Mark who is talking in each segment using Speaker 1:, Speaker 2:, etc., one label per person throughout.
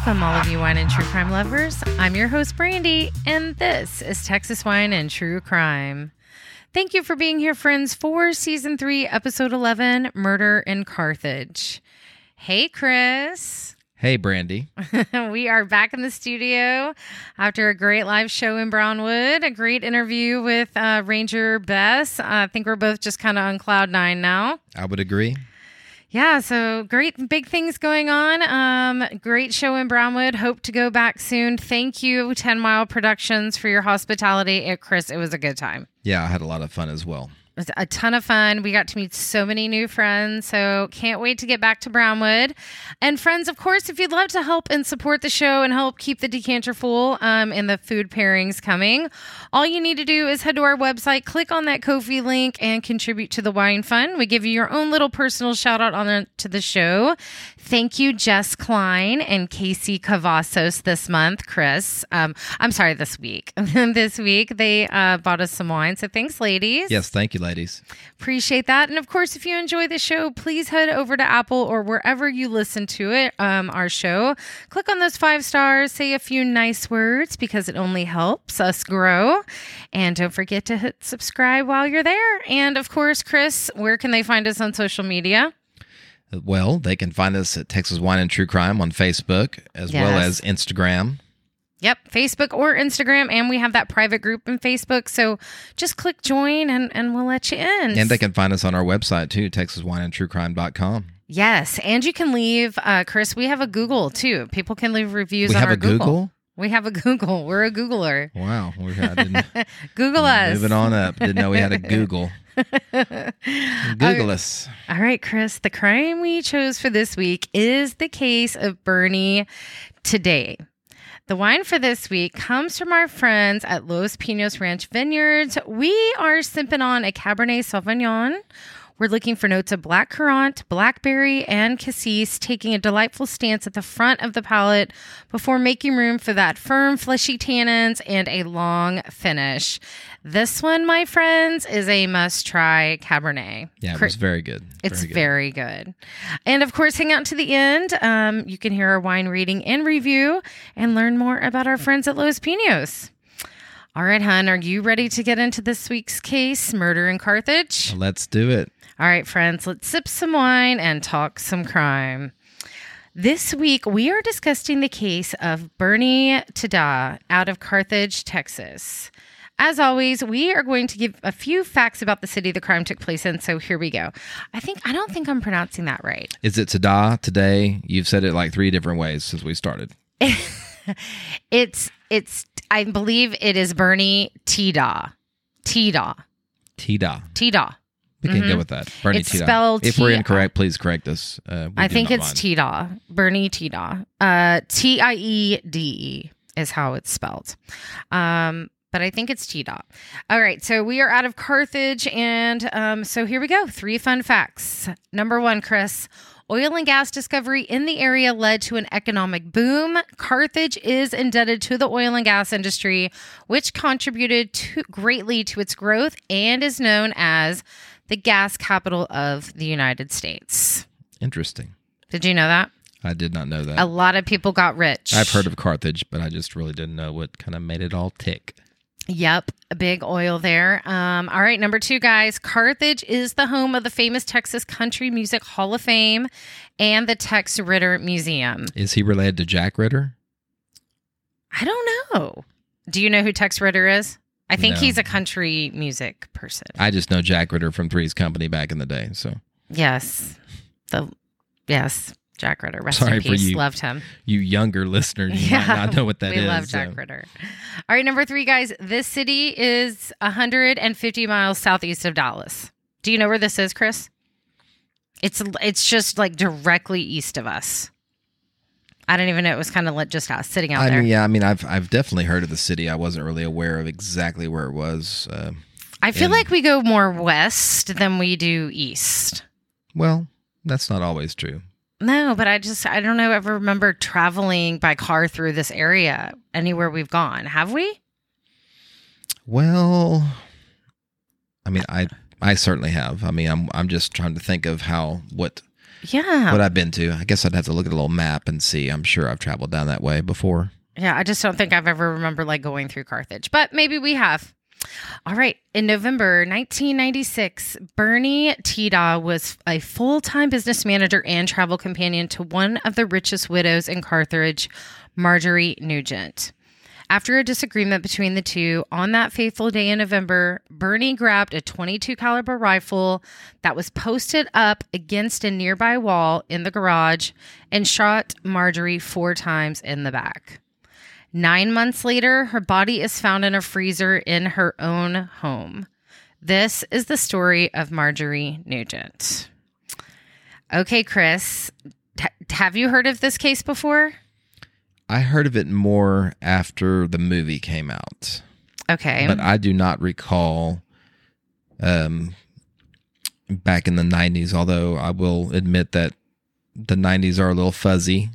Speaker 1: Welcome, all of you wine and true crime lovers. I'm your host, Brandy, and this is Texas Wine and True Crime. Thank you for being here, friends, for Season 3, Episode 11, Murder in Carthage. Hey, Chris.
Speaker 2: Hey, Brandy.
Speaker 1: We are back in the studio after a great live show in Brownwood, a great interview with Ranger Bess. I think we're both just kind of on cloud nine now.
Speaker 2: I would agree.
Speaker 1: Yeah, so great big things going on. Great show in Brownwood. Hope to go back soon. Thank you, 10 Mile Productions, for your hospitality. Chris, it was a good time.
Speaker 2: Yeah, I had a lot of fun as well.
Speaker 1: It was a ton of fun. We got to meet so many new friends, so can't wait to get back to Brownwood. And friends, of course, if you'd love to help and support the show and help keep the decanter full and the food pairings coming, all you need to do is head to our website, click on that Ko-fi link, and contribute to the Wine Fund. We give you your own little personal shout out to the show. Thank you, Jess Klein and Casey Cavazos this month, Chris. This week. This week, they bought us some wine, so thanks, ladies.
Speaker 2: Yes, thank you, ladies.
Speaker 1: Appreciate that. And of course, if you enjoy the show, please head over to Apple or wherever you listen to it, our show. Click on those 5 stars, say a few nice words because it only helps us grow. And don't forget to hit subscribe while you're there. And of course, Chris, where can they find us on social media?
Speaker 2: Well, they can find us at Texas Wine and True Crime on Facebook as well as Instagram.
Speaker 1: Yep, Facebook or Instagram, and we have that private group in Facebook, so just click join and we'll let you in.
Speaker 2: And they can find us on our website too, TexasWineandTrueCrime.com.
Speaker 1: Yes, and you can leave, Chris, we have a Google too. People can leave reviews on our Google.
Speaker 2: Google?
Speaker 1: We have a Google. We're a Googler.
Speaker 2: Wow. I didn't
Speaker 1: Google us.
Speaker 2: Moving on up. Didn't know we had a Google. Google us.
Speaker 1: All right, Chris, the crime we chose for this week is the case of Bernie Today. The wine for this week comes from our friends at Los Pinos Ranch Vineyards. We are sipping on a Cabernet Sauvignon. We're looking for notes of black currant, blackberry, and cassis, taking a delightful stance at the front of the palate before making room for that firm, fleshy tannins and a long finish. This one, my friends, is a must-try Cabernet.
Speaker 2: Yeah, it was very good.
Speaker 1: It's very good. And of course, hang out to the end. You can hear our wine reading and review and learn more about our friends at Los Pinos. All right, hon, are you ready to get into this week's case, Murder in Carthage?
Speaker 2: Let's do it.
Speaker 1: All right, friends, let's sip some wine and talk some crime. This week, we are discussing the case of Bernie Tada out of Carthage, Texas. As always, we are going to give a few facts about the city the crime took place in, so here we go. I don't think I'm pronouncing that right.
Speaker 2: Is it Tada today? You've said it like 3 different ways since we started.
Speaker 1: It's I believe it is Bernie Tada.
Speaker 2: Tada. We can go with that. Bernie
Speaker 1: it's
Speaker 2: Tada.
Speaker 1: Spelled
Speaker 2: if we're incorrect, please correct us.
Speaker 1: I think it's Tada. Bernie Tada. Tiede is how it's spelled. But I think it's Tada. All right, so we are out of Carthage, and so here we go. 3 fun facts. Number 1, Chris. Oil and gas discovery in the area led to an economic boom. Carthage is indebted to the oil and gas industry, which contributed greatly to its growth and is known as the gas capital of the United States.
Speaker 2: Interesting.
Speaker 1: Did you know that?
Speaker 2: I did not know that.
Speaker 1: A lot of people got rich.
Speaker 2: I've heard of Carthage, but I just really didn't know what kind of made it all tick.
Speaker 1: Yep, a big oil there. All right, number 2, guys. Carthage is the home of the famous Texas Country Music Hall of Fame and the Tex Ritter Museum.
Speaker 2: Is he related to Jack Ritter?
Speaker 1: I don't know. Do you know who Tex Ritter is? I think
Speaker 2: No.
Speaker 1: he's a country music person.
Speaker 2: I just know Jack Ritter from Three's Company back in the day. So
Speaker 1: Yes. Jack Ritter. Rest
Speaker 2: Sorry
Speaker 1: in
Speaker 2: for
Speaker 1: peace.
Speaker 2: you.
Speaker 1: Loved him.
Speaker 2: you younger listeners, you might not know what that is.
Speaker 1: We love Jack Ritter. All right, number 3, guys. This city is 150 miles southeast of Dallas. Do you know where this is, Chris? It's just like directly east of us. I didn't even know it was kind of like just sitting out there.
Speaker 2: I've definitely heard of the city. I wasn't really aware of exactly where it was.
Speaker 1: I feel like we go more west than we do east.
Speaker 2: Well, that's not always true.
Speaker 1: No, but I don't know, ever remember traveling by car through this area anywhere we've gone. Have we?
Speaker 2: Well, I mean, I certainly have. I mean, I'm just trying to think of what
Speaker 1: Yeah.
Speaker 2: what I've been to. I guess I'd have to look at a little map and see. I'm sure I've traveled down that way before.
Speaker 1: Yeah, I just don't think I've ever remembered like going through Carthage, but maybe we have. All right. In November 1996, Bernie Tida was a full-time business manager and travel companion to one of the richest widows in Carthage, Marjorie Nugent. After a disagreement between the two, on that fateful day in November, Bernie grabbed a .22 caliber rifle that was posted up against a nearby wall in the garage and shot Marjorie 4 times in the back. 9 months later, her body is found in a freezer in her own home. This is the story of Marjorie Nugent. Okay, Chris, have you heard of this case before?
Speaker 2: I heard of it more after the movie came out.
Speaker 1: Okay.
Speaker 2: But I do not recall back in the 90s, although I will admit that the 90s are a little fuzzy.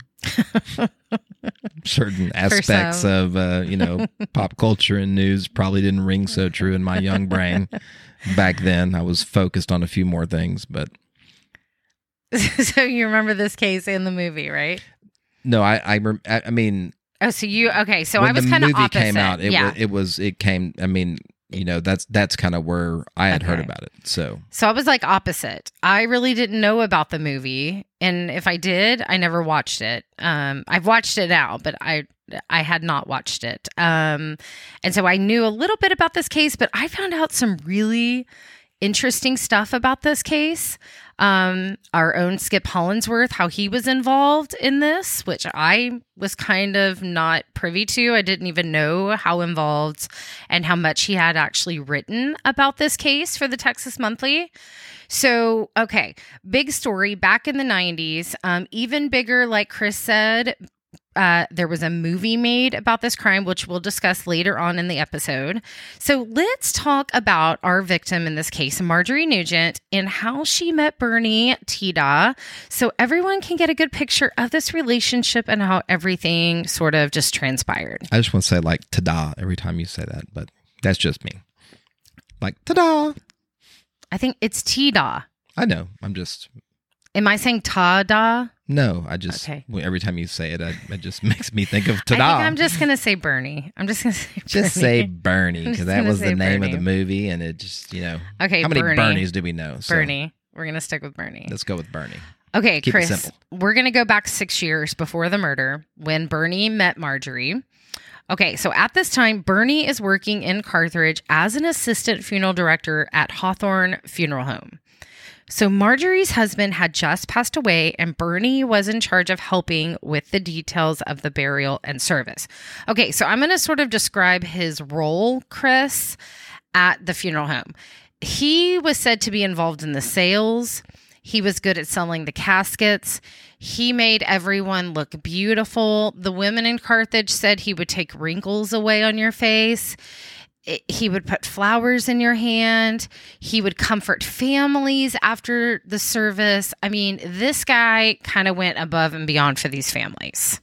Speaker 2: Certain aspects of, pop culture and news probably didn't ring so true in my young brain. Back then, I was focused on a few more things, but...
Speaker 1: So you remember this case in the movie, right?
Speaker 2: No, I mean...
Speaker 1: Oh, so you... Okay, so I was kind of opposite.
Speaker 2: When the movie came out, that's kind of where I had heard about it, so
Speaker 1: I was like opposite. I really didn't know about the movie, and if I did, I never watched it. I've watched it now, but I had not watched it. And so I knew a little bit about this case, but I found out some really interesting stuff about this case. Our own Skip Hollandsworth, how he was involved in this, which I was kind of not privy to. I didn't even know how involved and how much he had actually written about this case for the Texas Monthly. So, okay, big story back in the 90s, even bigger, like Chris said. There was a movie made about this crime, which we'll discuss later on in the episode. So let's talk about our victim in this case, Marjorie Nugent, and how she met Bernie Tida, so everyone can get a good picture of this relationship and how everything sort of just transpired.
Speaker 2: I just want to say like ta-da every time you say that, but that's just me. Like ta-da.
Speaker 1: I think it's Tida.
Speaker 2: I know. I'm just...
Speaker 1: Am I saying ta-da?
Speaker 2: No, I just, every time you say it, it just makes me think of ta-da.
Speaker 1: I think I'm just going to say Bernie. I'm just going to say Bernie.
Speaker 2: Just say Bernie, because that was the name of the movie, and it just,
Speaker 1: Okay,
Speaker 2: how many
Speaker 1: Bernie.
Speaker 2: Bernies do we know? So
Speaker 1: Bernie. We're going to stick with Bernie.
Speaker 2: Let's go with Bernie.
Speaker 1: Okay,
Speaker 2: Keep
Speaker 1: Chris,
Speaker 2: it simple.
Speaker 1: We're going to go back 6 years before the murder when Bernie met Marjorie. Okay, so at this time, Bernie is working in Carthage as an assistant funeral director at Hawthorne Funeral Home. So Marjorie's husband had just passed away, and Bernie was in charge of helping with the details of the burial and service. Okay, so I'm going to sort of describe his role, Chris, at the funeral home. He was said to be involved in the sales. He was good at selling the caskets. He made everyone look beautiful. The women in Carthage said he would take wrinkles away on your face. He would put flowers in your hand. He would comfort families after the service. I mean, this guy kind of went above and beyond for these families.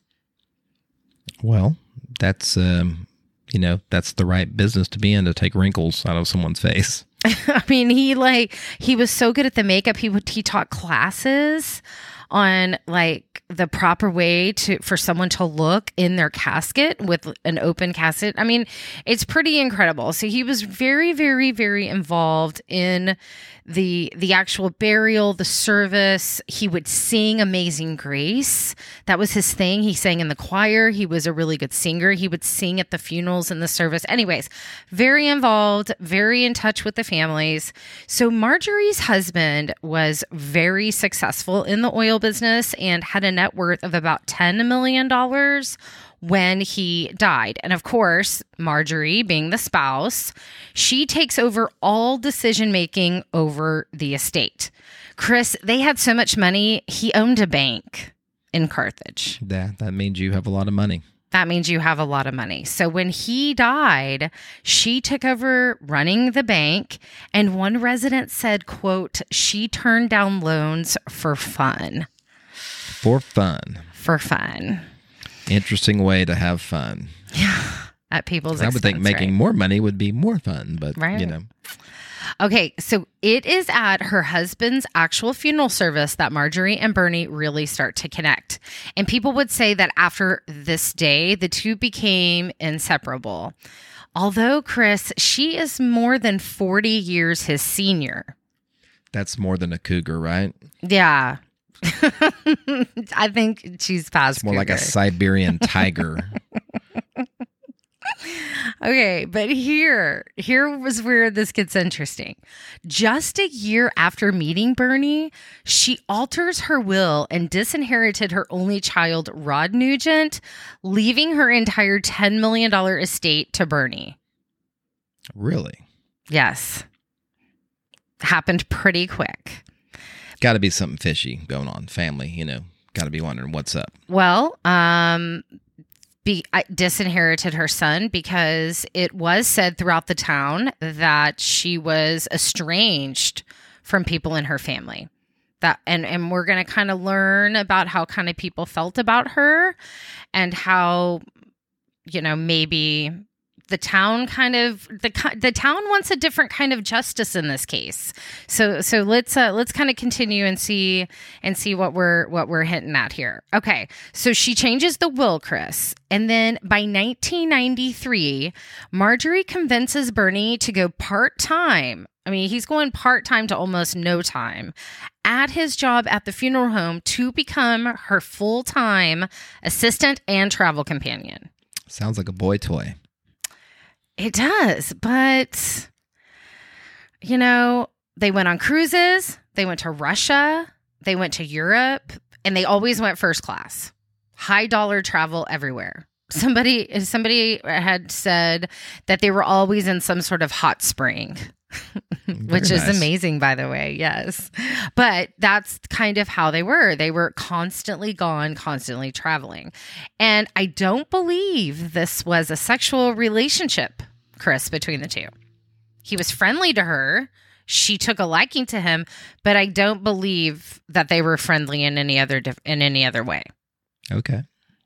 Speaker 2: Well, that's, that's the right business to be in, to take wrinkles out of someone's face.
Speaker 1: I mean, he was so good at the makeup. He taught classes on like the proper way for someone to look in their casket with an open casket. I mean, it's pretty incredible. So he was very, very, very involved in the actual burial, the service. He would sing Amazing Grace. That was his thing. He sang in the choir. He was a really good singer. He would sing at the funerals and the service. Anyways, very involved, very in touch with the families. So Marjorie's husband was very successful in the oil business and had a net worth of about $10 million when he died. And of course, Marjorie, being the spouse, she takes over all decision-making over the estate. Chris, they had so much money, he owned a bank in Carthage.
Speaker 2: That means you have a lot of money.
Speaker 1: That means you have a lot of money. So when he died, she took over running the bank. And one resident said, quote, she turned down loans for fun.
Speaker 2: For fun.
Speaker 1: For fun.
Speaker 2: Interesting way to have fun.
Speaker 1: Yeah. At people's expense.
Speaker 2: I would think making more money would be more fun, but
Speaker 1: right. Okay, so it is at her husband's actual funeral service that Marjorie and Bernie really start to connect. And people would say that after this day, the two became inseparable. Although, Chris, she is more than 40 years his senior.
Speaker 2: That's more than a cougar, right?
Speaker 1: Yeah. I think she's past
Speaker 2: It's more
Speaker 1: cougar.
Speaker 2: like a Siberian tiger.
Speaker 1: Okay, but here was where this gets interesting. Just a year after meeting Bernie, she alters her will and disinherited her only child, Rod Nugent, leaving her entire $10 million estate to Bernie.
Speaker 2: Really?
Speaker 1: Yes. Happened pretty quick.
Speaker 2: Got to be something fishy going on. Family, got to be wondering what's up.
Speaker 1: Well, I disinherited her son because it was said throughout the town that she was estranged from people in her family. And we're going to kind of learn about how kind of people felt about her and how, maybe the town the town wants a different kind of justice in this case. So let's kind of continue and see what we're hinting at here. Okay. So she changes the will, Chris. And then by 1993, Marjorie convinces Bernie to go part-time. I mean, he's going part-time to almost no time at his job at the funeral home to become her full-time assistant and travel companion.
Speaker 2: Sounds like a boy toy.
Speaker 1: It does, but, they went on cruises, they went to Russia, they went to Europe, and they always went first class. High dollar travel everywhere. Somebody had said that they were always in some sort of hot spring, which is amazing, by the way. Yes. But that's kind of how they were. They were constantly gone, constantly traveling. And I don't believe this was a sexual relationship, Chris, between the two. He was friendly to her. She took a liking to him, but I don't believe that they were friendly in any other way.
Speaker 2: Okay.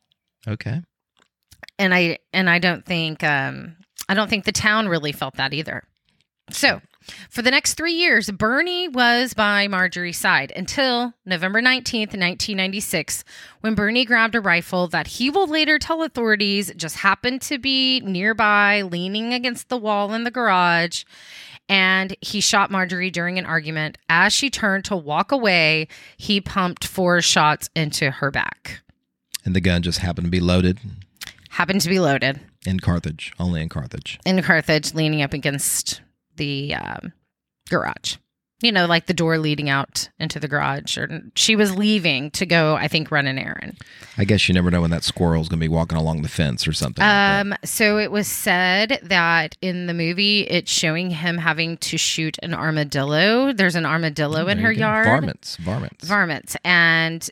Speaker 1: And I don't think the town really felt that either. So, for the next 3 years, Bernie was by Marjorie's side until November 19th, 1996, when Bernie grabbed a rifle that he will later tell authorities just happened to be nearby, leaning against the wall in the garage, and he shot Marjorie during an argument. As she turned to walk away, he pumped 4 shots into her back.
Speaker 2: And the gun just happened to be loaded?
Speaker 1: Happened to be loaded.
Speaker 2: In Carthage, only in Carthage.
Speaker 1: In Carthage, leaning up against the garage, like the door leading out into the garage. Or she was leaving to go, I think, run an errand.
Speaker 2: I guess you never know when that squirrel's going to be walking along the fence or something.
Speaker 1: So it was said that in the movie, it's showing him having to shoot an armadillo. There's an armadillo in her yard. Varmints. And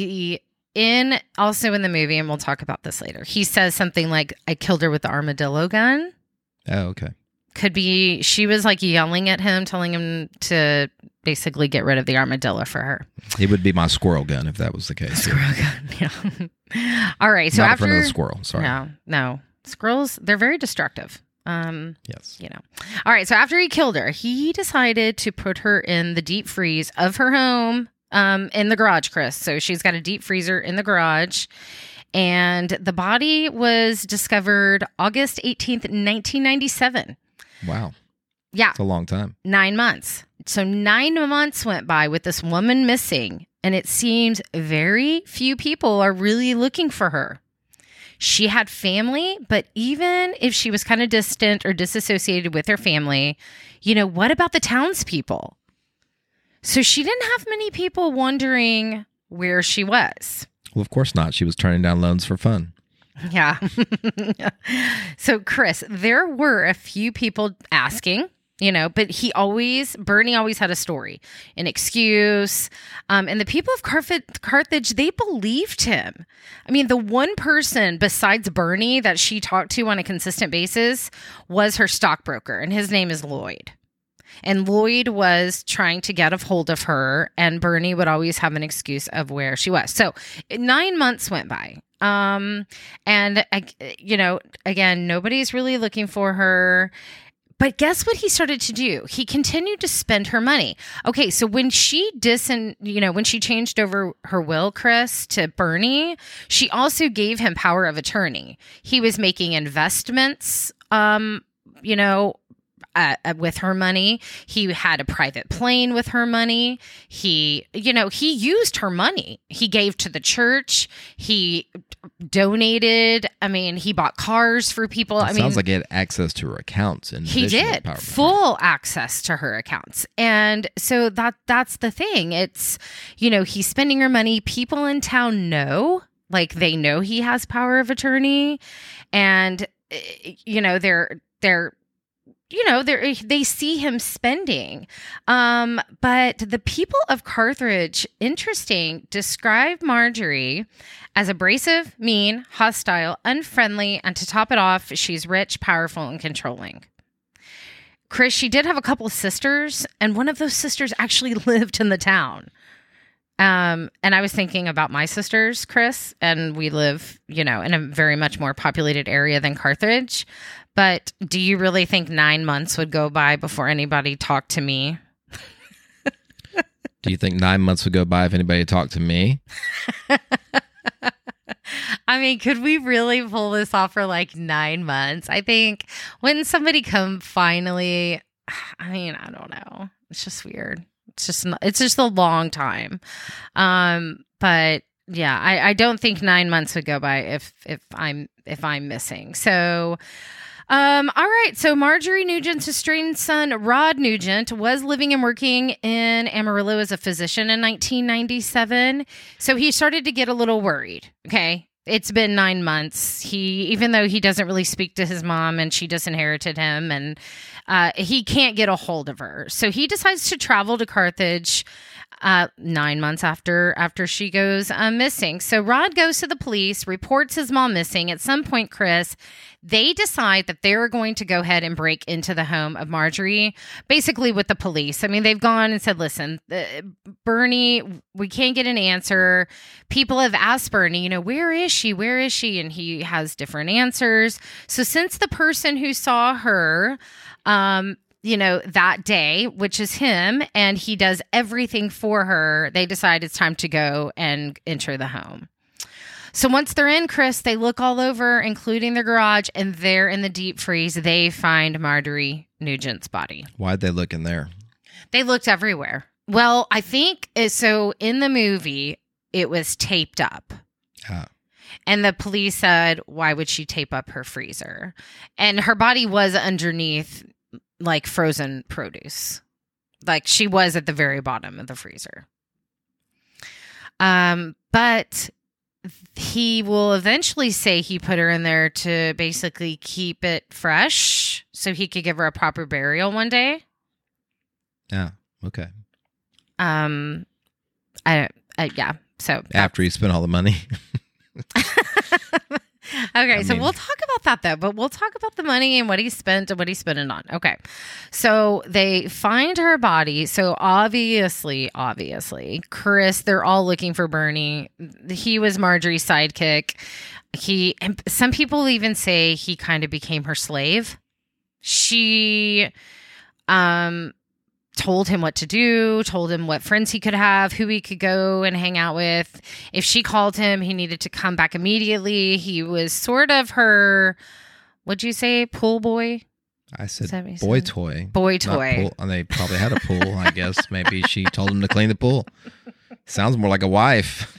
Speaker 1: also in the movie, and we'll talk about this later, he says something like, I killed her with the armadillo gun.
Speaker 2: Oh, okay.
Speaker 1: Could be she was like yelling at him, telling him to basically get rid of the armadillo for her.
Speaker 2: It would be my squirrel gun if that was the case.
Speaker 1: Squirrel gun, yeah. All right. So
Speaker 2: Not
Speaker 1: after
Speaker 2: in front of the squirrel, sorry.
Speaker 1: No. Squirrels, they're very destructive.
Speaker 2: Yes.
Speaker 1: All right. So after he killed her, he decided to put her in the deep freeze of her home in the garage, Chris. So she's got a deep freezer in the garage. And the body was discovered August 18th, 1997.
Speaker 2: Wow.
Speaker 1: Yeah.
Speaker 2: It's a long time.
Speaker 1: 9 months. So 9 months went by with this woman missing, and it seems very few people are really looking for her. She had family, but even if she was kind of distant or disassociated with her family, what about the townspeople? So she didn't have many people wondering where she was.
Speaker 2: Well, of course not. She was turning down loans for fun.
Speaker 1: Yeah. So, Chris, there were a few people asking, but Bernie always had a story, an excuse. And the people of Carthage, they believed him. I mean, the one person besides Bernie that she talked to on a consistent basis was her stockbroker, and his name is Lloyd. And Lloyd was trying to get a hold of her, and Bernie would always have an excuse of where she was. So 9 months went by. And, again, nobody's really looking for her. But guess what he started to do? He continued to spend her money. Okay, so when she when she changed over her will, Chris, to Bernie, she also gave him power of attorney. He was making investments, with her money. He had a private plane with her money. He used her money. He gave to the church. He donated. I mean, he bought cars for people.
Speaker 2: Sounds like he had access to her accounts. And
Speaker 1: he did full access to her accounts. And so that's the thing. It's, he's spending her money. People in town know, they know he has power of attorney, and, they see him spending. But the people of Carthage, describe Marjorie as abrasive, mean, hostile, unfriendly, and to top it off, she's rich, powerful, and controlling. Chris, she did have a couple of sisters, and one of those sisters actually lived in the town. And I was thinking about my sisters, Chris, and we live, in a very much more populated area than Carthage. But do you really think 9 months would go by before anybody talked to me?
Speaker 2: Do you think 9 months would go by if anybody talked to me?
Speaker 1: I mean, could we really pull this off for 9 months? I think when somebody come finally, I don't know. It's just weird. It's just a long time. But yeah, I don't think 9 months would go by if I'm missing. So, all right. So Marjorie Nugent's estranged son, Rod Nugent, was living and working in Amarillo as a physician in 1997. So he started to get a little worried. Okay. It's been 9 months. Even though he doesn't really speak to his mom and she disinherited him, and he can't get a hold of her. So he decides to travel to Carthage 9 months after she goes missing. So Rod goes to the police, reports his mom missing. At some point, Chris, they decide that they're going to go ahead and break into the home of Marjorie, basically with the police. I mean, they've gone and said, listen, Bernie, we can't get an answer. People have asked Bernie, where is she? Where is she? And he has different answers. So since the person who saw her, that day, which is him, and he does everything for her, they decide it's time to go and enter the home. So once they're in, Chris, they look all over, including the garage, and there in the deep freeze, they find Marjorie Nugent's body.
Speaker 2: Why'd they look in there?
Speaker 1: They looked everywhere. Well, I think, so in the movie, it was taped up. And the police said, why would she tape up her freezer? And her body was underneath frozen produce. She was at the very bottom of the freezer. But he will eventually say he put her in there to basically keep it fresh so he could give her a proper burial one day.
Speaker 2: Yeah. Okay.
Speaker 1: Yeah. So
Speaker 2: after he spent all the money.
Speaker 1: Okay, so we'll talk about that though, but we'll talk about the money and what he spent and what he's spending on. Okay, so they find her body. So obviously, Chris, they're all looking for Bernie. He was Marjorie's sidekick. And some people even say he kind of became her slave. She, told him what to do, told him what friends he could have, who he could go and hang out with. If she called him, he needed to come back immediately. He was sort of her, what'd you say, pool boy?
Speaker 2: I said boy toy.
Speaker 1: Boy toy.
Speaker 2: And they probably had a pool, I guess. Maybe she told him to clean the pool. Sounds more like a wife.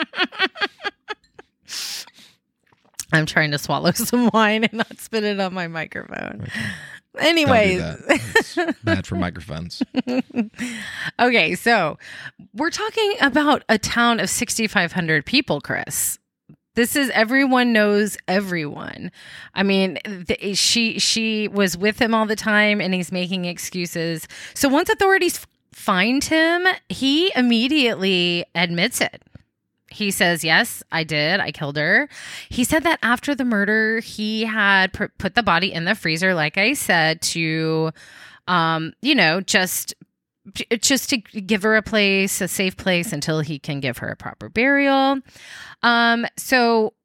Speaker 1: I'm trying to swallow some wine and not spit it on my microphone. Okay. Anyways,
Speaker 2: it's bad for microphones.
Speaker 1: Okay, so we're talking about a town of 6,500 people, Chris. This is everyone knows everyone. I mean, she was with him all the time, and he's making excuses. So once authorities find him, he immediately admits it. He says, yes, I did. I killed her. He said that after the murder, he had put the body in the freezer, like I said, to, just to give her a safe place until he can give her a proper burial. So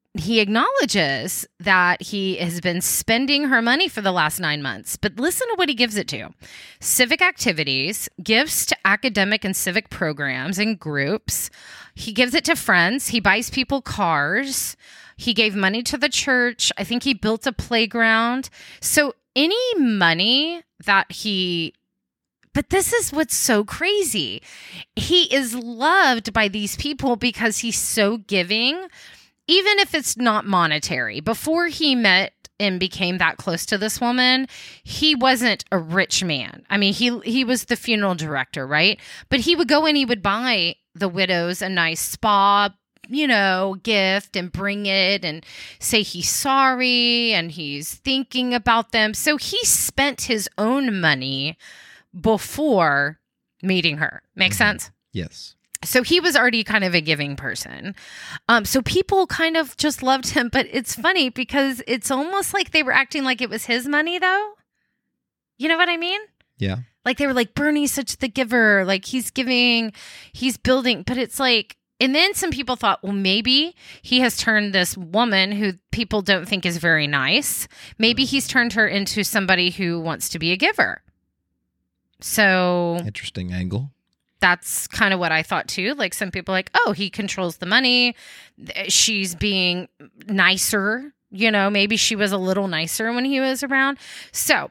Speaker 1: he acknowledges that he has been spending her money for the last 9 months, but listen to what he gives it to. Civic activities, gifts to academic and civic programs and groups. He gives it to friends. He buys people cars. He gave money to the church. I think he built a playground. So any money that but this is what's so crazy. He is loved by these people because he's so giving, even if it's not monetary. Before he met and became that close to this woman, he wasn't a rich man. I mean, he was the funeral director, right? But he would go and he would buy the widows a nice spa, gift and bring it and say he's sorry and he's thinking about them. So he spent his own money before meeting her. Make sense?
Speaker 2: Yes.
Speaker 1: So he was already kind of a giving person. So people kind of just loved him. But it's funny because it's almost like they were acting like it was his money, though. You know what I mean?
Speaker 2: Yeah.
Speaker 1: Like they were like, Bernie's such the giver. Like he's giving, he's building. But it's like, and then some people thought, well, maybe he has turned this woman who people don't think is very nice. Maybe he's turned her into somebody who wants to be a giver. So
Speaker 2: interesting angle.
Speaker 1: That's kind of what I thought too. Like some people are like, oh, he controls the money. She's being nicer. Maybe she was a little nicer when he was around. So,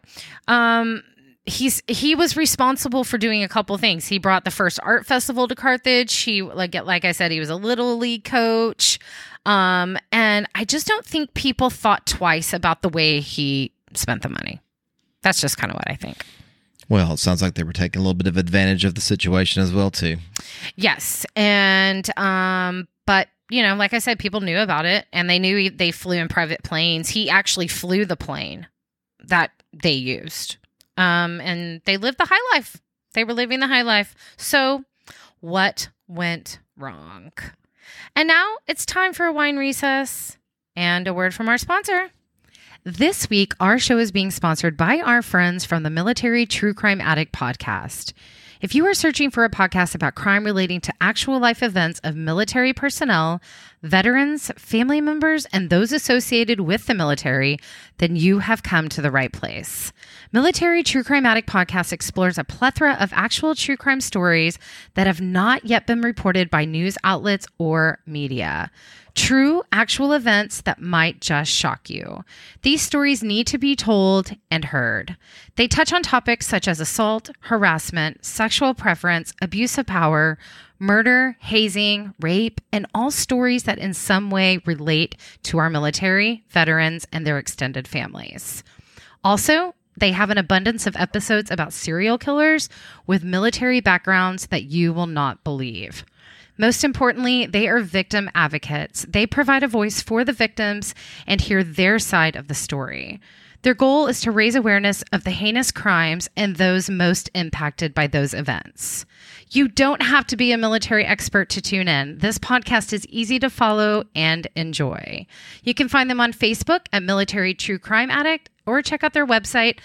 Speaker 1: he was responsible for doing a couple things. He brought the first art festival to Carthage. He, like I said, he was a little league coach. And I just don't think people thought twice about the way he spent the money. That's just kind of what I think.
Speaker 2: Well, it sounds like they were taking a little bit of advantage of the situation as well, too.
Speaker 1: Yes. And, but, like I said, people knew about it and they knew they flew in private planes. He actually flew the plane that they used. And they lived the high life. They were living the high life. So what went wrong? And now it's time for a wine recess and a word from our sponsor. This week, our show is being sponsored by our friends from the Military True Crime Addict podcast. If you are searching for a podcast about crime relating to actual life events of military personnel, veterans, family members, and those associated with the military, then you have come to the right place. Military True Crime Addict podcast explores a plethora of actual true crime stories that have not yet been reported by news outlets or media. True, actual events that might just shock you. These stories need to be told and heard. They touch on topics such as assault, harassment, sexual preference, abuse of power, murder, hazing, rape, and all stories that in some way relate to our military, veterans, and their extended families. Also, they have an abundance of episodes about serial killers with military backgrounds that you will not believe. Most importantly, they are victim advocates. They provide a voice for the victims and hear their side of the story. Their goal is to raise awareness of the heinous crimes and those most impacted by those events. You don't have to be a military expert to tune in. This podcast is easy to follow and enjoy. You can find them on Facebook at Military True Crime Addict or check out their website,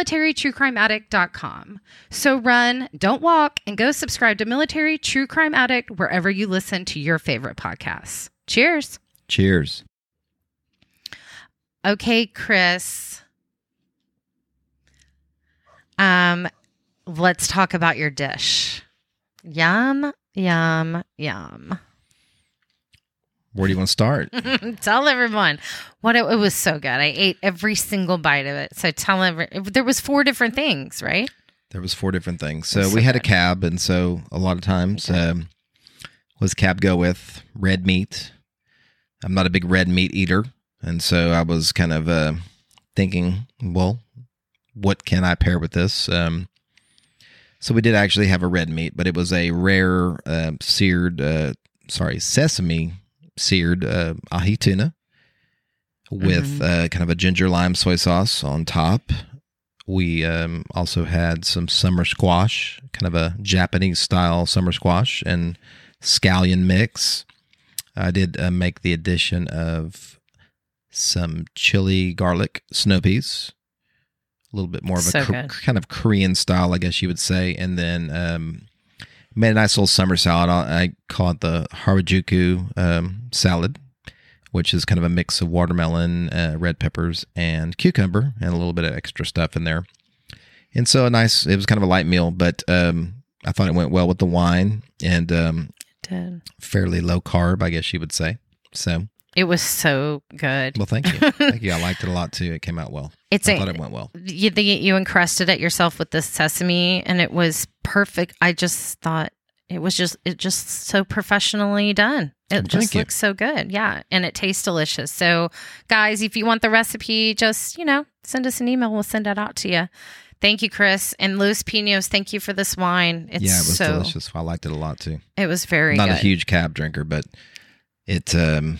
Speaker 1: militarytruecrimeaddict.com. So run, don't walk, and go subscribe to Military True Crime Addict wherever you listen to your favorite podcasts. Cheers.
Speaker 2: Cheers.
Speaker 1: Okay, Chris. Let's talk about your dish. Yum, yum, yum.
Speaker 2: Where do you want to start?
Speaker 1: Tell everyone what it was so good. I ate every single bite of it. So there was 4 different things, right?
Speaker 2: There was 4 different things. So we had a cab, and so a lot of times was cab go with red meat. I'm not a big red meat eater, and so I was kind of thinking, well, what can I pair with this? So we did actually have a red meat, but it was a rare sesame seared ahi tuna with kind of a ginger lime soy sauce on top. We also had some summer squash, kind of a Japanese style summer squash and scallion mix. I did make the addition of some chili garlic snow peas, a little bit more of a kind of Korean style, I guess you would say. And then made a nice little summer salad. I call it the Harajuku salad which is kind of a mix of watermelon, red peppers, and cucumber, and a little bit of extra stuff in there. And so it was kind of a light meal, but I thought it went well with the wine, and fairly low carb, I guess you would say. So
Speaker 1: it was so good.
Speaker 2: Well, thank you. Thank you. I liked it a lot too. It came out well. I thought it went well.
Speaker 1: You encrusted it yourself with the sesame, and it was perfect. I just thought it just so professionally done. It just looks so good. Yeah. And it tastes delicious. So guys, if you want the recipe, just, send us an email. We'll send that out to you. Thank you, Chris. And Los Pinos, thank you for this wine.
Speaker 2: It was delicious. I liked it a lot too.
Speaker 1: It was very good.
Speaker 2: Not a huge cab drinker, but it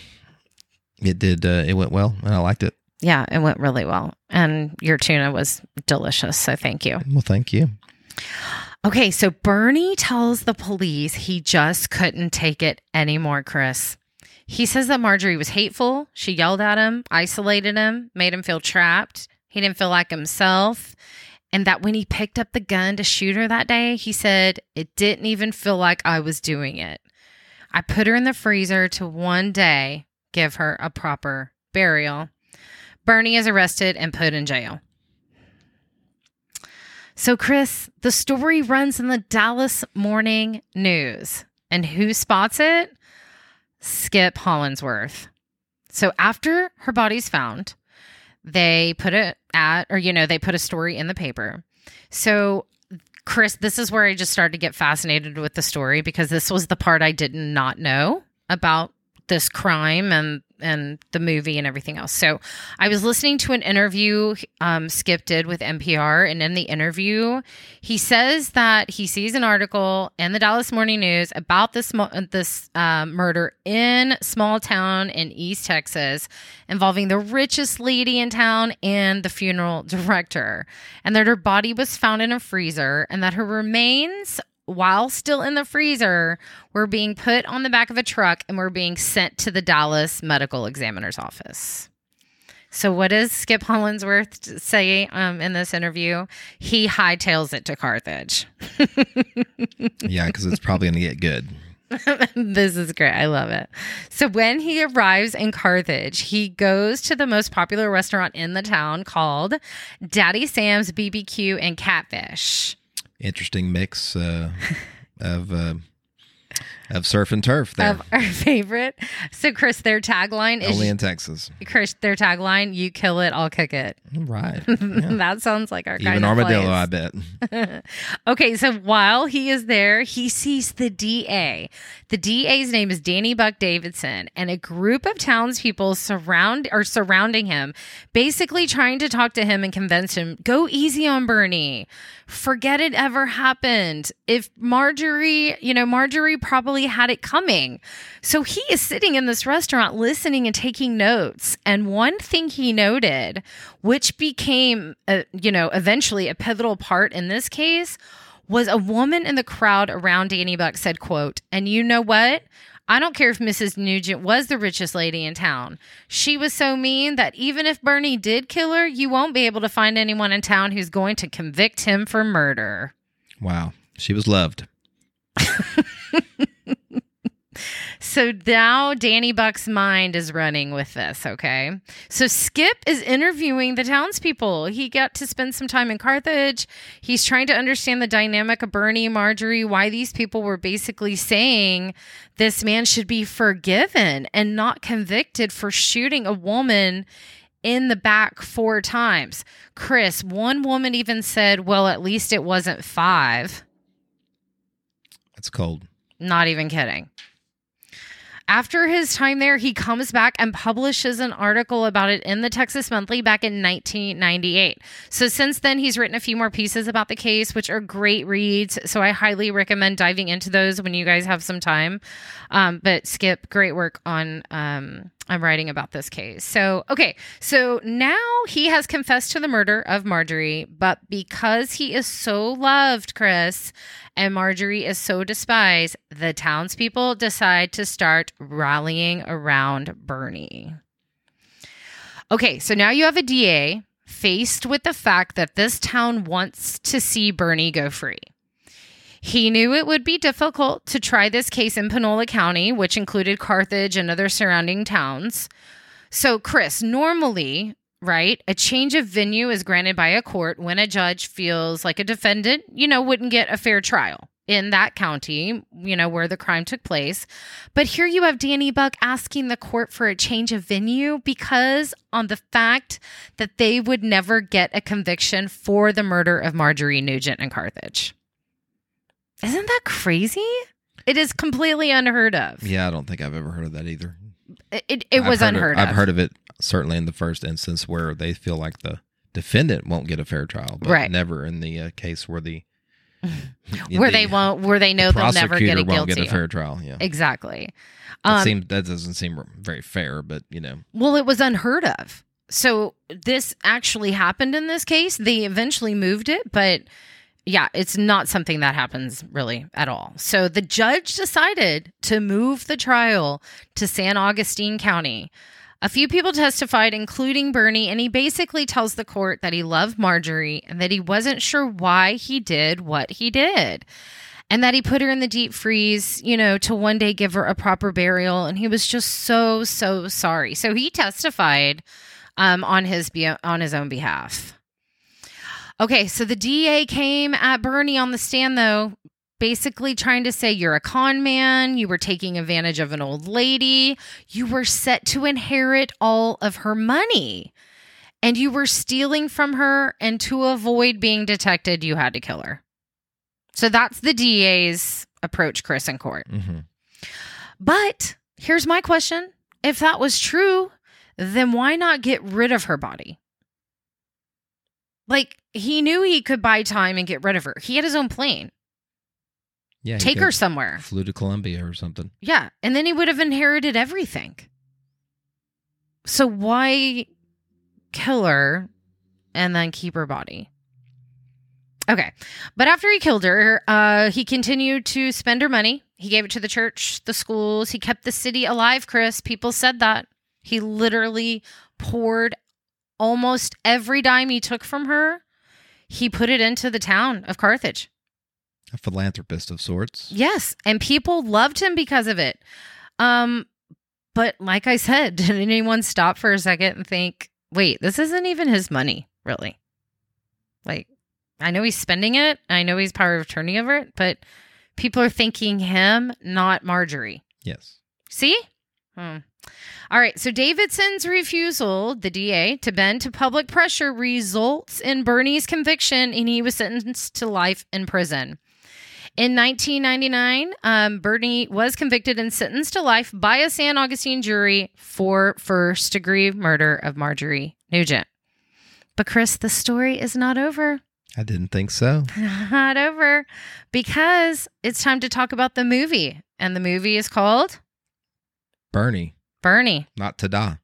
Speaker 2: went well, and I liked it.
Speaker 1: Yeah, it went really well. And your tuna was delicious. So thank you.
Speaker 2: Well, thank you.
Speaker 1: Okay, so Bernie tells the police he just couldn't take it anymore, Chris. He says that Marjorie was hateful. She yelled at him, isolated him, made him feel trapped. He didn't feel like himself. And that when he picked up the gun to shoot her that day, he said, it didn't even feel like I was doing it. I put her in the freezer to one day give her a proper burial. Bernie is arrested and put in jail. So, Chris, the story runs in the Dallas Morning News. And who spots it? Skip Hollandsworth. So after her body's found, they put it they put a story in the paper. So, Chris, this is where I just started to get fascinated with the story, because this was the part I did not know about this crime and the movie and everything else. So I was listening to an interview Skip did with NPR, and in the interview, he says that he sees an article in the Dallas Morning News about this murder in small town in East Texas involving the richest lady in town and the funeral director, and that her body was found in a freezer, and that her remains, while still in the freezer, were being put on the back of a truck and were being sent to the Dallas Medical Examiner's office. So what does Skip Hollandsworth say in this interview? He hightails it to Carthage.
Speaker 2: Yeah, because it's probably going to get good.
Speaker 1: This is great. I love it. So when he arrives in Carthage, he goes to the most popular restaurant in the town called Daddy Sam's BBQ and Catfish.
Speaker 2: Interesting mix of surf and turf there.
Speaker 1: Of our favorite. So, Chris, their tagline is...
Speaker 2: Only in Texas.
Speaker 1: Chris, their tagline, you kill it, I'll cook it.
Speaker 2: Right. Yeah.
Speaker 1: That sounds like our kind
Speaker 2: Even
Speaker 1: of
Speaker 2: armadillo,
Speaker 1: place.
Speaker 2: I bet.
Speaker 1: Okay, so while he is there, he sees the DA. The DA's name is Danny Buck Davidson, and a group of townspeople surrounding him, basically trying to talk to him and convince him, go easy on Bernie. Forget it ever happened. If Marjorie probably had it coming. So he is sitting in this restaurant listening and taking notes. And one thing he noted, which became, eventually a pivotal part in this case, was a woman in the crowd around Danny Buck said, quote, and you know what? I don't care if Mrs. Nugent was the richest lady in town. She was so mean that even if Bernie did kill her, you won't be able to find anyone in town who's going to convict him for murder.
Speaker 2: Wow. She was loved.
Speaker 1: So now Danny Buck's mind is running with this, okay? So Skip is interviewing the townspeople. He got to spend some time in Carthage. He's trying to understand the dynamic of Bernie, Marjorie, why these people were basically saying this man should be forgiven and not convicted for shooting a woman in the back 4 times. Chris, one woman even said, well, at least it wasn't 5.
Speaker 2: That's cold.
Speaker 1: Not even kidding. After his time there, he comes back and publishes an article about it in the Texas Monthly back in 1998. So since then, he's written a few more pieces about the case, which are great reads. So I highly recommend diving into those when you guys have some time. But Skip, great work on I'm writing about this case. So, okay. So now he has confessed to the murder of Marjorie, but because he is so loved, Chris, and Marjorie is so despised, the townspeople decide to start rallying around Bernie. Okay. So now you have a DA faced with the fact that this town wants to see Bernie go free. He knew it would be difficult to try this case in Panola County, which included Carthage and other surrounding towns. So, Chris, normally, right, a change of venue is granted by a court when a judge feels like a defendant, wouldn't get a fair trial in that county, where the crime took place. But here you have Danny Buck asking the court for a change of venue because on the fact that they would never get a conviction for the murder of Marjorie Nugent in Carthage. Isn't that crazy? It is completely unheard of.
Speaker 2: Yeah, I don't think I've ever heard of that either.
Speaker 1: It was unheard of.
Speaker 2: I've heard of it certainly in the first instance where they feel like the defendant won't get a fair trial, but
Speaker 1: right.
Speaker 2: Never in the case where they
Speaker 1: know they'll never get a guilty.
Speaker 2: Won't get a fair trial. Yeah,
Speaker 1: exactly.
Speaker 2: That doesn't seem very fair, but
Speaker 1: Well, it was unheard of. So this actually happened in this case. They eventually moved it, but yeah, it's not something that happens really at all. So the judge decided to move the trial to San Augustine County. A few people testified, including Bernie, and he basically tells the court that he loved Marjorie and that he wasn't sure why he did what he did. And that he put her in the deep freeze, to one day give her a proper burial. And he was just so, so sorry. So he testified on his own behalf. Okay, so the DA came at Bernie on the stand, though, basically trying to say you're a con man, you were taking advantage of an old lady, you were set to inherit all of her money, and you were stealing from her, and to avoid being detected, you had to kill her. So that's the DA's approach, Chris, in court.
Speaker 2: Mm-hmm.
Speaker 1: But here's my question. If that was true, then why not get rid of her body? Like, he knew he could buy time and get rid of her. He had his own plane.
Speaker 2: Yeah,
Speaker 1: take her somewhere.
Speaker 2: Flew to Colombia or something.
Speaker 1: Yeah, and then he would have inherited everything. So why kill her and then keep her body? Okay, but after he killed her, he continued to spend her money. He gave it to the church, the schools. He kept the city alive, Chris. People said that. He literally poured almost every dime he took from her. He put it into the town of Carthage.
Speaker 2: A philanthropist of sorts.
Speaker 1: Yes, and people loved him because of it. But like I said, did anyone stop for a second and think, wait, this isn't even his money, really? Like, I know he's spending it. I know he's power of attorney over it, but people are thanking him, not Marjorie.
Speaker 2: Yes.
Speaker 1: See? All right, so Davidson's refusal, the DA, to bend to public pressure results in Bernie's conviction, and he was sentenced to life in prison. In 1999, Bernie was convicted and sentenced to life by a San Augustine jury for first-degree murder of Marjorie Nugent. But Chris, the story is not over.
Speaker 2: I didn't think so.
Speaker 1: Not over, because it's time to talk about the movie, and the movie is called
Speaker 2: Bernie. Not Ta-da.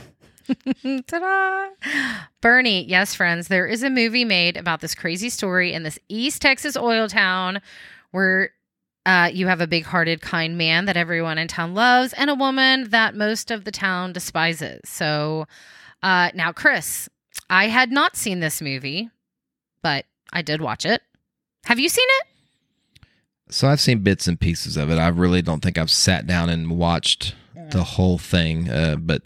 Speaker 1: Ta-da! Bernie. Yes, friends, there is a movie made about this crazy story in this East Texas oil town where you have a big-hearted, kind man that everyone in town loves and a woman that most of the town despises. So now, Chris, I had not seen this movie, but I did watch it. Have you seen it?
Speaker 2: So I've seen bits and pieces of it. I really don't think I've sat down and watched the whole thing, but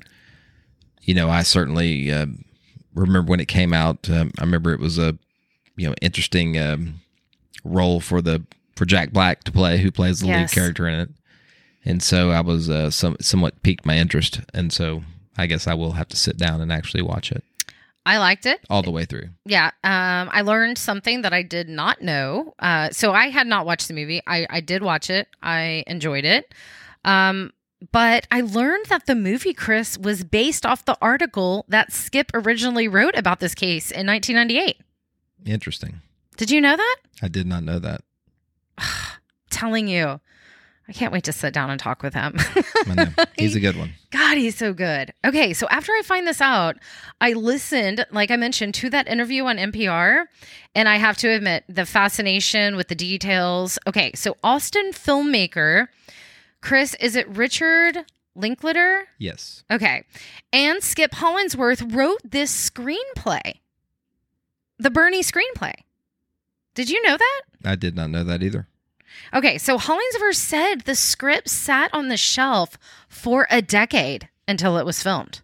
Speaker 2: I certainly remember when it came out. I remember it was a interesting role for Jack Black to play, who plays the lead character in it, and so I was somewhat piqued my interest, and so I guess I will have to sit down and actually watch it.
Speaker 1: I liked it
Speaker 2: all the way through.
Speaker 1: Yeah, I learned something that I did not know. So I had not watched the movie. I did watch it. I enjoyed it. But I learned that the movie, Chris, was based off the article that Skip originally wrote about this case in 1998.
Speaker 2: Interesting.
Speaker 1: Did you know that?
Speaker 2: I did not know that.
Speaker 1: Telling you. I can't wait to sit down and talk with him.
Speaker 2: I know. He's a good one.
Speaker 1: God, he's so good. Okay, so after I find this out, I listened, like I mentioned, to that interview on NPR, and I have to admit, the fascination with the details. Okay, so Austin filmmaker... Chris, is it Richard Linklater?
Speaker 2: Yes.
Speaker 1: Okay. And Skip Hollandsworth wrote this screenplay. The Bernie screenplay. Did you know that?
Speaker 2: I did not know that either.
Speaker 1: Okay, so Hollingsworth said the script sat on the shelf for a decade until it was filmed.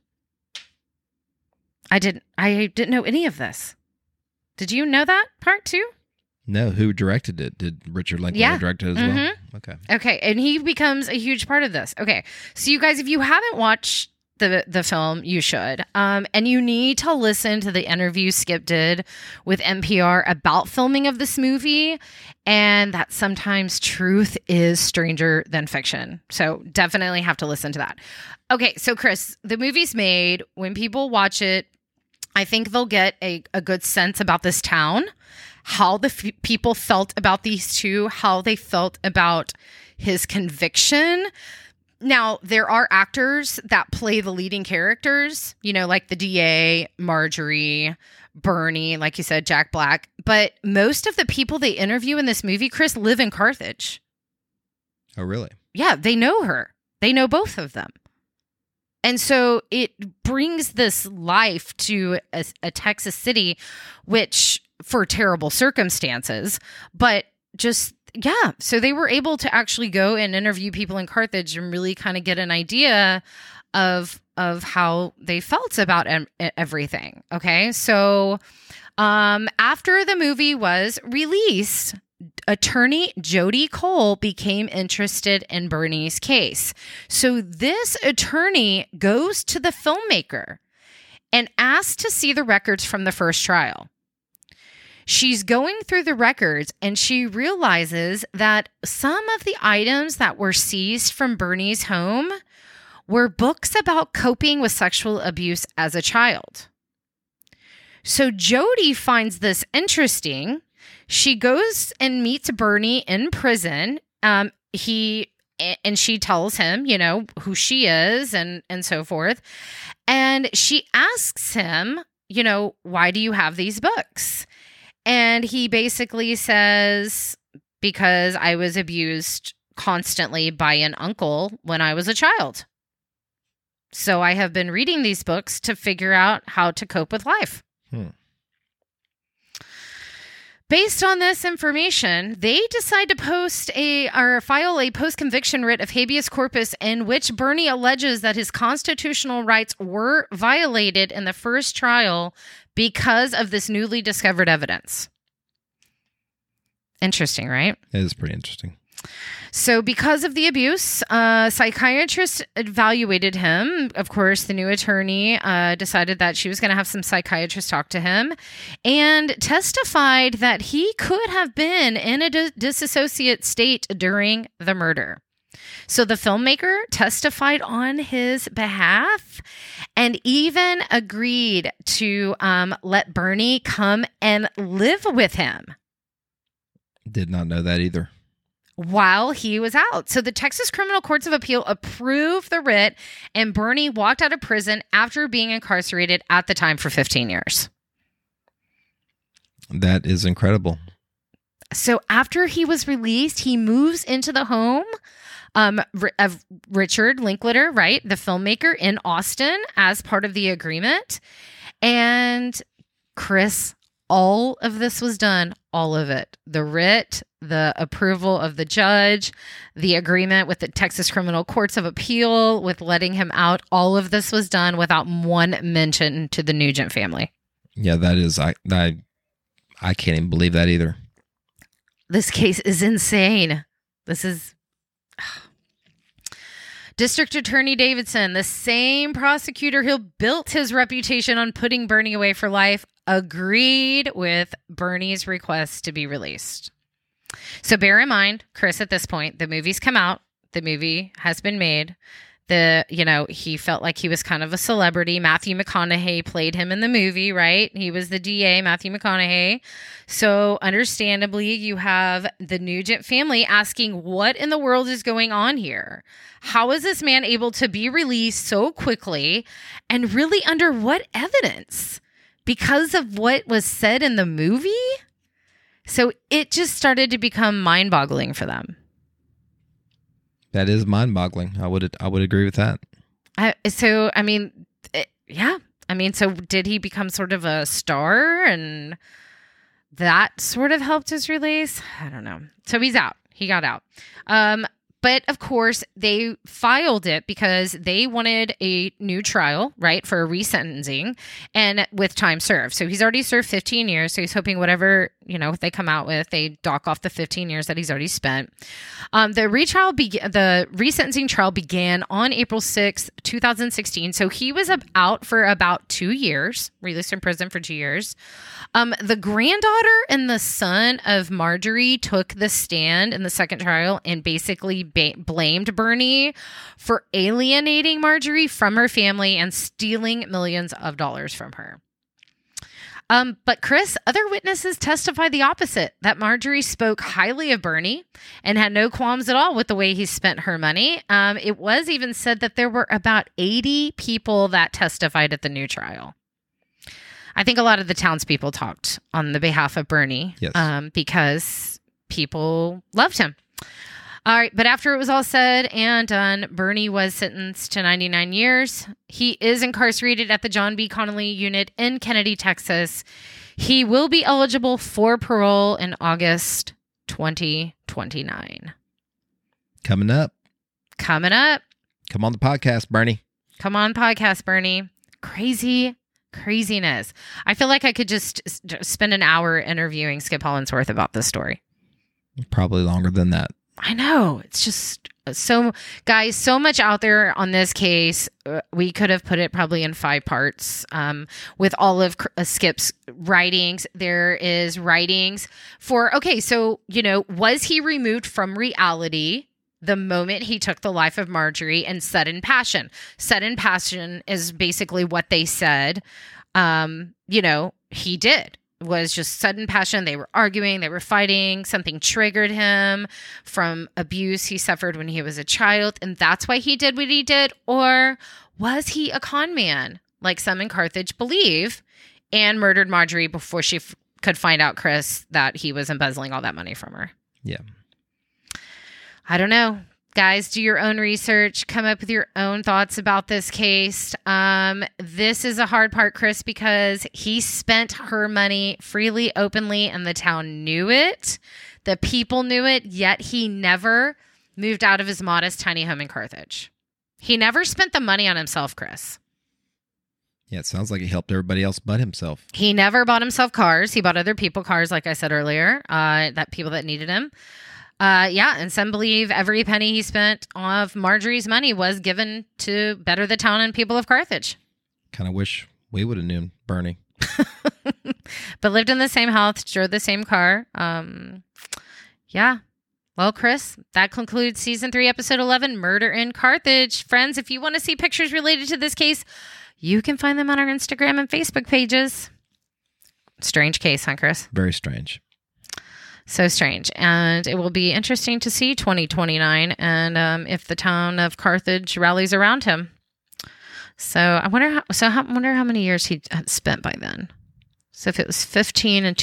Speaker 1: I didn't know any of this. Did you know that part too?
Speaker 2: No, who directed it? Did Richard Linklater direct it as well? Okay.
Speaker 1: Okay, and he becomes a huge part of this. Okay, so you guys, if you haven't watched the film, you should. And you need to listen to the interview Skip did with NPR about filming of this movie, and that sometimes truth is stranger than fiction. So definitely have to listen to that. Okay, so Chris, the movie's made. When people watch it, I think they'll get a good sense about this town, how the people felt about these two, how they felt about his conviction. Now, there are actors that play the leading characters, you know, like the DA, Marjorie, Bernie, like you said, Jack Black. But most of the people they interview in this movie, Chris, live in Carthage.
Speaker 2: Oh, really?
Speaker 1: Yeah, they know her. They know both of them. And so it brings this life to a Texas city, which for terrible circumstances, but just, yeah. So they were able to actually go and interview people in Carthage and really kind of get an idea of how they felt about everything. Okay. So after the movie was released, attorney Jodi Cole became interested in Bernie's case. So this attorney goes to the filmmaker and asks to see the records from the first trial. She's going through the records and she realizes that some of the items that were seized from Bernie's home were books about coping with sexual abuse as a child. So Jodi finds this interesting. She goes and meets Bernie in prison. She tells him, you know, who she is and so forth. And she asks him, you know, why do you have these books? And he basically says, because I was abused constantly by an uncle when I was a child. So I have been reading these books to figure out how to cope with life. Based on this information, they decide to file a post-conviction writ of habeas corpus in which Bernie alleges that his constitutional rights were violated in the first trial because of this newly discovered evidence. Interesting, right?
Speaker 2: It is pretty interesting.
Speaker 1: So because of the abuse, psychiatrists evaluated him. Of course, the new attorney decided that she was going to have some psychiatrists talk to him and testified that he could have been in a disassociate state during the murder. So the filmmaker testified on his behalf and even agreed to let Bernie come and live with him.
Speaker 2: Did not know that either.
Speaker 1: While he was out. So the Texas Criminal Courts of Appeal approved the writ, and Bernie walked out of prison after being incarcerated at the time for 15 years.
Speaker 2: That is incredible.
Speaker 1: So after he was released, he moves into the home of Richard Linklater, right, the filmmaker, in Austin as part of the agreement. And Chris, all of this was done, all of it. The writ, the approval of the judge, the agreement with the Texas Criminal Courts of Appeal with letting him out, all of this was done without one mention to the Nugent family.
Speaker 2: Yeah, that is, I can't even believe that either.
Speaker 1: This case is insane. This is... District Attorney Davidson, the same prosecutor who built his reputation on putting Bernie away for life, agreed with Bernie's request to be released. So bear in mind, Chris, at this point, the movie's come out. The movie has been made. He felt like he was kind of a celebrity. Matthew McConaughey played him in the movie, right? He was the DA, Matthew McConaughey. So understandably, you have the Nugent family asking, what in the world is going on here? How is this man able to be released so quickly, and really under what evidence? Because of what was said in the movie? So it just started to become mind-boggling for them.
Speaker 2: That is mind-boggling. I would agree with that.
Speaker 1: So did he become sort of a star, and that sort of helped his release? I don't know. So he's out. He got out. But of course, they filed it because they wanted a new trial, right, for a resentencing and with time served. So he's already served 15 years. So he's hoping whatever, if they come out with, they dock off the 15 years that he's already spent. The resentencing trial began on April 6th, 2016. So he was out for about 2 years, released from prison for 2 years. The granddaughter and the son of Marjorie took the stand in the second trial and basically blamed Bernie for alienating Marjorie from her family and stealing millions of dollars from her. But Chris, other witnesses testified the opposite, that Marjorie spoke highly of Bernie and had no qualms at all with the way he spent her money. It was even said that there were about 80 people that testified at the new trial. I think a lot of the townspeople talked on the behalf of Bernie,
Speaker 2: yes.
Speaker 1: Because people loved him. All right, but after it was all said and done, Bernie was sentenced to 99 years. He is incarcerated at the John B. Connolly Unit in Kennedy, Texas. He will be eligible for parole in August 2029.
Speaker 2: Coming up.
Speaker 1: Come on
Speaker 2: the podcast, Bernie.
Speaker 1: Come on podcast, Bernie. Craziness. I feel like I could just spend an hour interviewing Skip Hollandsworth about this story.
Speaker 2: Probably longer than that.
Speaker 1: I know. It's just so much out there on this case. We could have put it probably in 5 parts. With all of Skip's writings, there is writings for, was he removed from reality the moment he took the life of Marjorie in sudden passion? Sudden passion is basically what they said, he did. Was just sudden passion. They were arguing, they were fighting, something triggered him from abuse he suffered when he was a child, and that's why he did what he did? Or was he a con man, like some in Carthage believe, and murdered Marjorie before she could find out, Chris, that he was embezzling all that money from her?
Speaker 2: Yeah.
Speaker 1: I don't know. Guys, do your own research. Come up with your own thoughts about this case. This is a hard part, Chris, because he spent her money freely, openly, and the town knew it. The people knew it, yet he never moved out of his modest, tiny home in Carthage. He never spent the money on himself, Chris.
Speaker 2: Yeah, it sounds like he helped everybody else but himself.
Speaker 1: He never bought himself cars. He bought other people cars, like I said earlier, that people that needed him. And some believe every penny he spent of Marjorie's money was given to better the town and people of Carthage.
Speaker 2: Kind of wish we would have known Bernie.
Speaker 1: But lived in the same house, drove the same car. Well, Chris, that concludes season 3, episode 11, Murder in Carthage. Friends, if you want to see pictures related to this case, you can find them on our Instagram and Facebook pages. Strange case, huh, Chris?
Speaker 2: Very strange.
Speaker 1: So strange. And it will be interesting to see 2029 and if the town of Carthage rallies around him. So I wonder how many years he spent by then. So if it was 15 in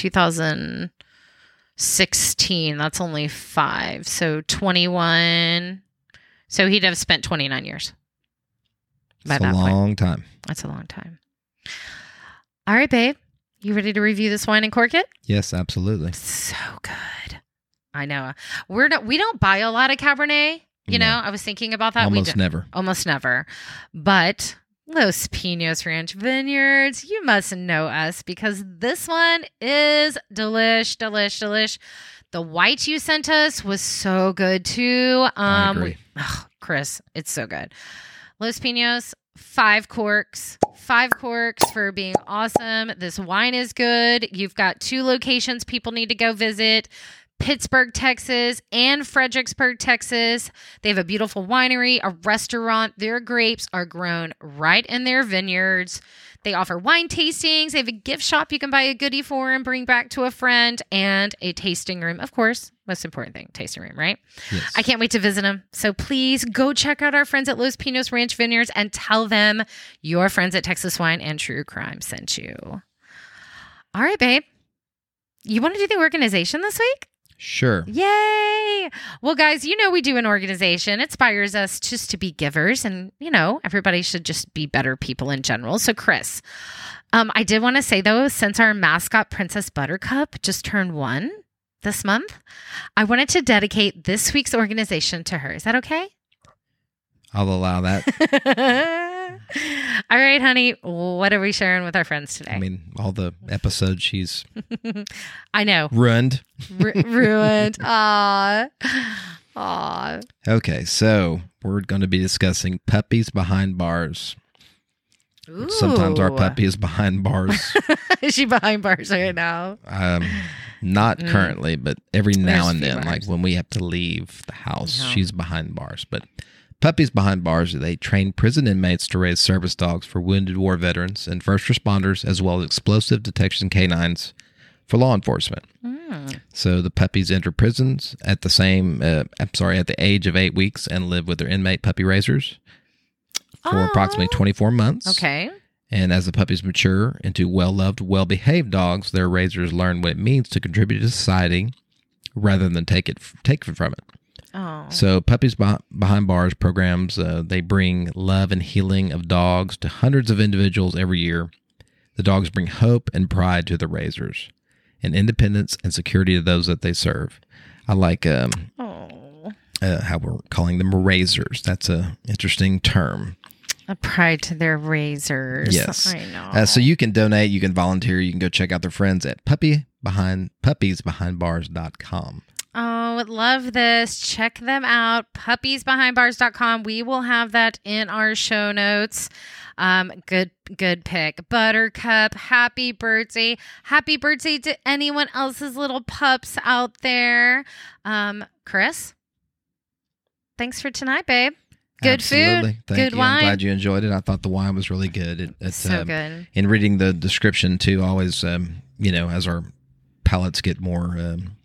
Speaker 1: 2016, that's only 5. So 21. So he'd have spent 29 years.
Speaker 2: That's a long time.
Speaker 1: That's a long time. All right, babe. You ready to review this wine and cork it?
Speaker 2: Yes, absolutely.
Speaker 1: So good. I know. We don't buy a lot of Cabernet. You know, I was thinking about that.
Speaker 2: Almost never.
Speaker 1: But Los Pinos Ranch Vineyards, you must know us because this one is delish. The white you sent us was so good too.
Speaker 2: I agree.
Speaker 1: Chris, it's so good. Los Pinos, 5 corks for being awesome. This wine is good. You've got 2 locations people need to go visit. Pittsburgh, Texas, and Fredericksburg, Texas. They have a beautiful winery, a restaurant. Their grapes are grown right in their vineyards. They offer wine tastings. They have a gift shop you can buy a goodie for and bring back to a friend, and a tasting room. Of course, most important thing, tasting room, right?
Speaker 2: Yes.
Speaker 1: I can't wait to visit them. So please go check out our friends at Los Pinos Ranch Vineyards and tell them your friends at Texas Wine and True Crime sent you. All right, babe. You want to do the organization this week?
Speaker 2: Sure.
Speaker 1: Yay! Well, guys, we do an organization. It inspires us just to be givers, and, everybody should just be better people in general. So, Chris, I did want to say, though, since our mascot, Princess Buttercup, just turned 1 this month, I wanted to dedicate this week's organization to her. Is that okay?
Speaker 2: I'll allow that.
Speaker 1: All right, honey. What are we sharing with our friends today?
Speaker 2: I mean, all the episodes she's
Speaker 1: I know.
Speaker 2: ruined.
Speaker 1: Ruined. Aw. Aw.
Speaker 2: Okay, so we're going to be discussing puppies behind bars.
Speaker 1: Ooh.
Speaker 2: Sometimes our puppy is behind bars.
Speaker 1: Is she behind bars right now?
Speaker 2: Not currently, but every now and then,
Speaker 1: bars.
Speaker 2: like when we have to leave the house,
Speaker 1: No.
Speaker 2: she's behind bars. But puppies behind bars, they train prison inmates to raise service dogs for wounded war veterans and first responders, as well as explosive detection canines for law enforcement. So the puppies enter prisons at the age of 8 weeks and live with their inmate puppy raisers for approximately 24 months.
Speaker 1: Okay.
Speaker 2: And as the puppies mature into well-loved, well-behaved dogs, their raisers learn what it means to contribute to society rather than take it from it.
Speaker 1: Oh.
Speaker 2: So Puppies Behind Bars programs, they bring love and healing of dogs to hundreds of individuals every year. The dogs bring hope and pride to the raisers and independence and security to those that they serve. I like how we're calling them raisers. That's an interesting term.
Speaker 1: A pride to their raisers.
Speaker 2: Yes.
Speaker 1: I know.
Speaker 2: So you can donate, you can volunteer, you can go check out their friends at puppiesbehindbars.com.
Speaker 1: Oh, love this. Check them out. Puppiesbehindbars.com. We will have that in our show notes. Good pick. Buttercup, happy birthday. Happy birthday to anyone else's little pups out there. Chris, thanks for tonight, babe. Good
Speaker 2: Absolutely.
Speaker 1: food,
Speaker 2: Thank
Speaker 1: good
Speaker 2: you.
Speaker 1: wine.
Speaker 2: I'm glad you enjoyed it. I thought the wine was really good. It's
Speaker 1: so good.
Speaker 2: In reading the description too, always, as our palates get more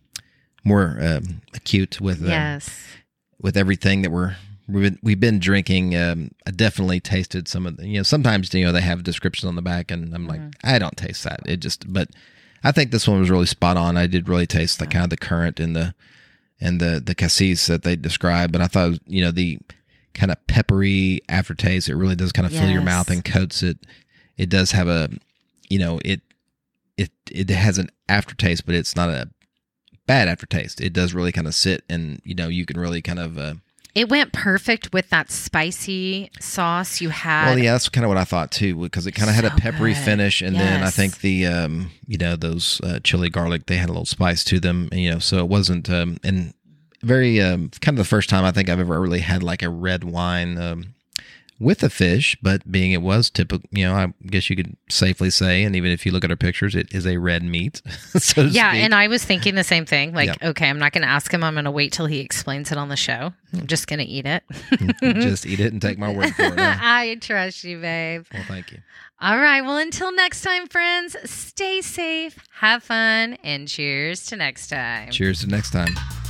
Speaker 2: acute with with everything that we've been drinking. I definitely tasted some of the, sometimes they have descriptions on the back, and I'm like, I don't taste that. But I think this one was really spot on. I did really taste the kind of the currant and the cassis that they described, but I thought the kind of peppery aftertaste. It really does kind of fill your mouth and coats it. It does have a, it has an aftertaste, but it's not a bad aftertaste. It does really kind of sit, and you can really kind of.
Speaker 1: It went perfect with that spicy sauce you had.
Speaker 2: Well, yeah, that's kind of what I thought too, because it kind of had a peppery finish, and then I think the those chili garlic, they had a little spice to them, so it wasn't and very kind of the first time I think I've ever really had like a red wine with a fish, but being it was typical, I guess you could safely say, and even if you look at our pictures, it is a red meat. So to speak.
Speaker 1: And I was thinking the same thing. Like, okay, I'm not going to ask him. I'm going to wait till he explains it on the show. I'm just going to eat it.
Speaker 2: Just eat it and take my word for it. Huh?
Speaker 1: I trust you, babe.
Speaker 2: Well, thank you.
Speaker 1: All right. Well, until next time, friends, stay safe, have fun, and cheers to next time.
Speaker 2: Cheers to next time.